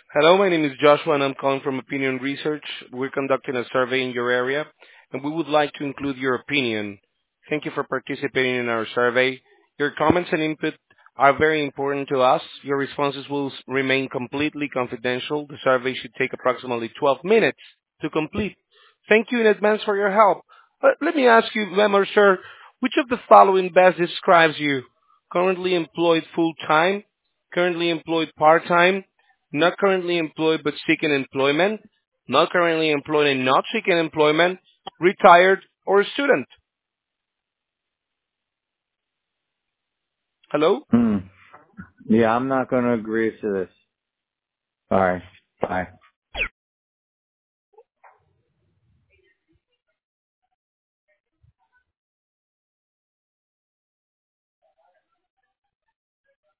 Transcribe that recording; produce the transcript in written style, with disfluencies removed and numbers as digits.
Hello, my name is Joshua, and I'm calling from Opinion Research. We're conducting a survey in your area, and we would like to include your opinion. Thank you for participating in our survey. Your comments and input are very important to us. Your responses will remain completely confidential. The survey should take approximately 12 minutes to complete. Thank you in advance for your help. Let me ask you, ma'am or sir, which of the following best describes you? Currently employed full-time, currently employed part-time, not currently employed but seeking employment, not currently employed and not seeking employment, retired, or a student. Hello? Hmm. Yeah, I'm not going to agree to this. All right. Bye.